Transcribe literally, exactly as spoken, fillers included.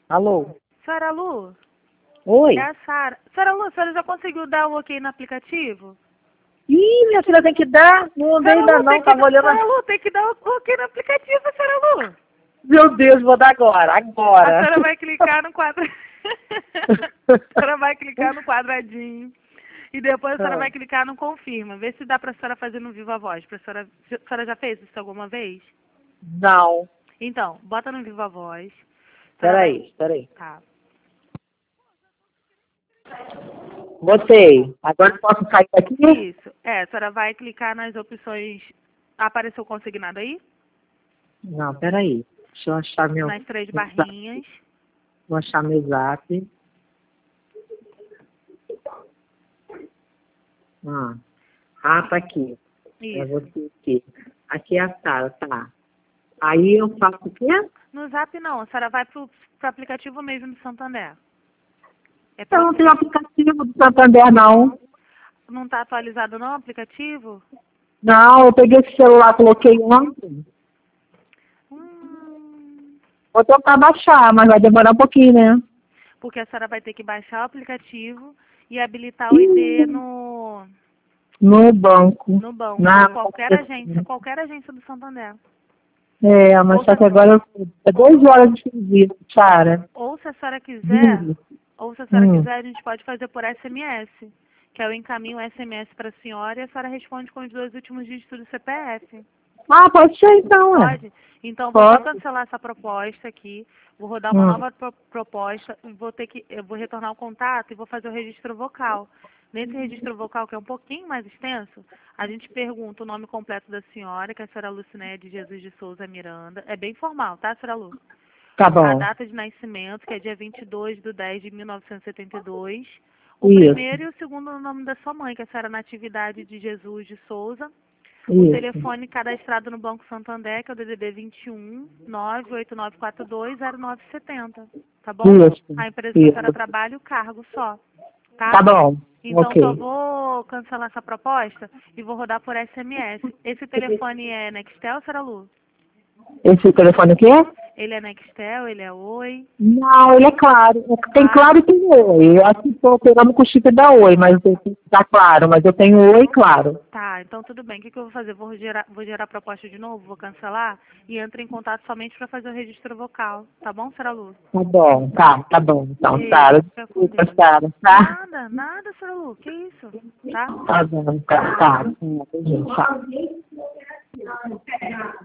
Alô? Senhora Lu? Oi? É a Sara. Senhora Lu, a senhora já conseguiu dar o ok no aplicativo? Ih, minha filha tem que dar. Não andei Senhora ainda Lu, tem não, que, tava olhando. senhora a- Lu, tem que dar o ok no aplicativo, senhora Lu. Meu Deus, vou dar agora, A agora. senhora vai clicar no quadro... a senhora vai clicar no quadradinho. E depois a senhora vai clicar no confirma. Vê se dá pra senhora fazer no Viva Voz. Pra senhora... A senhora já fez isso alguma vez? Não. Então, bota no Viva Voz. A senhora vai- Peraí, peraí. Tá. Botei. Agora posso sair daqui? Isso. É, a senhora vai clicar nas opções... Apareceu consignado aí? Não, peraí. Deixa eu achar meu... Nas três meu zap. barrinhas. Vou achar meu zap. Ah, ah tá aqui. É Isso. você aqui. Aqui é a Sara, tá. Aí eu faço o quê? No Zap não, a senhora vai pro, pro aplicativo mesmo do Santander. É Eu pro, não tenho aplicativo do Santander, não. não tá atualizado não o aplicativo? Não, eu peguei esse celular, coloquei ontem. Hum, Vou tentar baixar, mas vai demorar um pouquinho, né? porque a senhora vai ter que baixar o aplicativo e habilitar o I D no, No banco. no banco, Na... ou qualquer agência, qualquer agência do Santander. É, mas Ou só se, que agora eu- é doze horas de serviço, Sara. ou se a senhora quiser, Hum. ou se a senhora Hum. quiser, a gente pode fazer por S M S, que eu encaminho o S M S para a senhora e a senhora responde com os dois últimos dígitos do C P F. Ah, pode ser então, é. Pode? Então, eu vou só Pode. cancelar essa proposta aqui, vou rodar uma Hum. nova pro- proposta, e vou ter que, eu vou retornar o contato e vou fazer o registro vocal. Nesse registro vocal, que é um pouquinho mais extenso, a gente pergunta o nome completo da senhora, que é a senhora Lucinéia de Jesus de Souza Miranda. É bem formal, tá, senhora Lu? Tá A bom. data de nascimento, que é dia vinte e dois de dez de mil novecentos e setenta e dois. O Isso. primeiro e o segundo nome da sua mãe, que é a senhora Natividade de Jesus de Souza. O Isso. telefone cadastrado no Banco Santander, que é o D D D vinte e um, nove oito nove quatro dois, zero nove sete zero. Tá bom? Isso. A empresa que a senhora Isso. trabalha e o cargo só. Tá? Tá bom. Então, Ok. só vou cancelar essa proposta e vou rodar por S M S. Esse telefone é Nextel, senhora Lu? Esse telefone aqui? Ele é Nextel, ele é Oi? Não, ele é claro. Tem claro e tem oi. Eu acho que estou pegando com o chip da oi, mas tá claro. Mas eu tenho oi claro. Tá, então tudo bem. O que, que eu vou fazer? Vou gerar, vou gerar a proposta de novo, vou cancelar e entro em contato somente para fazer o registro vocal. Tá bom, senhora Lu? Tá bom, tá, tá bom. Então, Beijo, Sara, fica com desculpa, Deus. Sara, tá? Nada, nada, senhora Lu. Que isso? Tá? Tá bom, tá, tá. Tá, gente, tá.